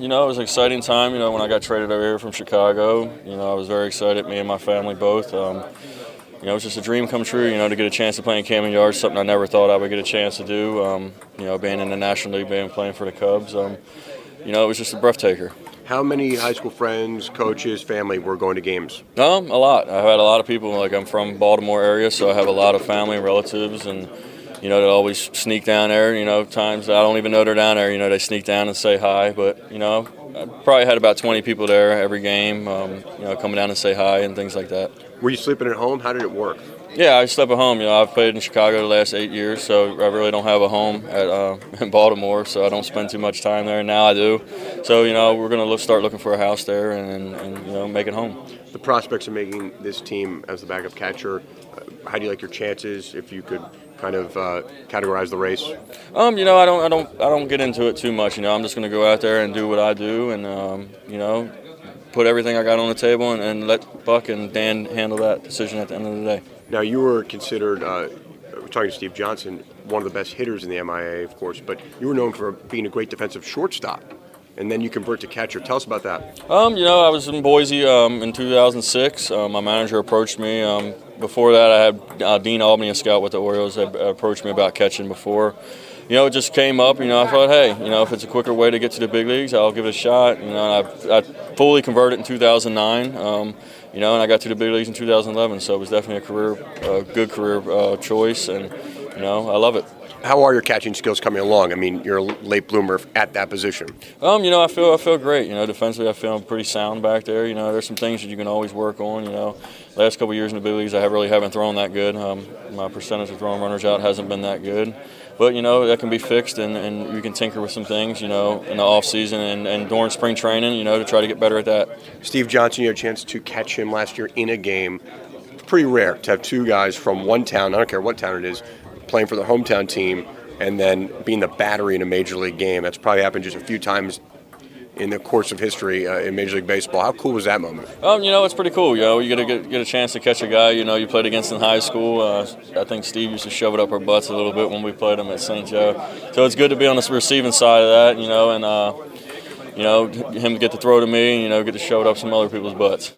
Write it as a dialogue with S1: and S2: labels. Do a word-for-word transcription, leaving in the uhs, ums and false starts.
S1: you know, it was an exciting time, you know, when I got traded over here from Chicago. You know, I was very excited, me and my family both. Um, you know, it was just a dream come true, you know, to get a chance to play in Camden Yards, something I never thought I would get a chance to do. Um, you know, being in the National League, being playing for the Cubs, um, you know, it was just a breathtaker.
S2: How many high school friends, coaches, family were going to games?
S1: Um, a lot. I've had a lot of people, like I'm from Baltimore area, so I have a lot of family and relatives, and you know, they always sneak down there. You know, times I don't even know they're down there. You know, they sneak down and say hi. But you know, I probably had about twenty people there every game. Um, you know, coming down and say hi and things like that.
S2: Were you sleeping at home? How did it work?
S1: Yeah, I slept at home. You know, I've played in Chicago the last eight years, so I really don't have a home at uh, in Baltimore. So I don't spend too much time there. Now I do. So you know, we're gonna look, start looking for a house there and, and you know, make it home.
S2: The prospects of making this team as the backup catcher. Uh, how do you like your chances? If you could kind of uh, categorize the race.
S1: Um, you know, I don't, I don't, I don't get into it too much. You know, I'm just gonna go out there and do what I do, and um, you know, put everything I got on the table and, and let Buck and Dan handle that decision at the end of the day.
S2: Now, you were considered, uh, we're talking to Steve Johnson, one of the best hitters in the M I A, of course, but you were known for being a great defensive shortstop, and then you convert to catcher. Tell us about that.
S1: Um, you know, I was in Boise um, in two thousand six. Uh, my manager approached me. Um, before that, I had uh, Dean Albany, a scout with the Orioles, had approached me about catching before. You know, it just came up. You know, I thought, hey, you know, if it's a quicker way to get to the big leagues, I'll give it a shot. You know, I, I fully converted in two thousand nine. Um, you know, and I got to the big leagues in two thousand eleven. So it was definitely a career, a good career uh, choice, and you know, I love it.
S2: How are your catching skills coming along? I mean, you're a late bloomer at that position.
S1: Um, you know, I feel I feel great. You know, defensively, I feel pretty sound back there. You know, there's some things that you can always work on. You know, last couple of years in the big leagues, I have really haven't thrown that good. Um, my percentage of throwing runners out hasn't been that good. But, you know, that can be fixed, and, and you can tinker with some things, you know, in the off season and, and during spring training, you know, to try to get better at that.
S2: Steve Johnson, you had a chance to catch him last year in a game. It's pretty rare to have two guys from one town, I don't care what town it is, playing for the hometown team and then being the battery in a Major League game. That's probably happened just a few times in the course of history uh, in Major League Baseball. How cool was that moment? Um,
S1: you know, it's pretty cool. You know, you get a, get, get a chance to catch a guy, you know, you played against in high school. Uh, I think Steve used to shove it up our butts a little bit when we played him at Saint Joe. So it's good to be on the receiving side of that, you know, and, uh, you know, him to get to throw to me, you know, get to shove it up some other people's butts.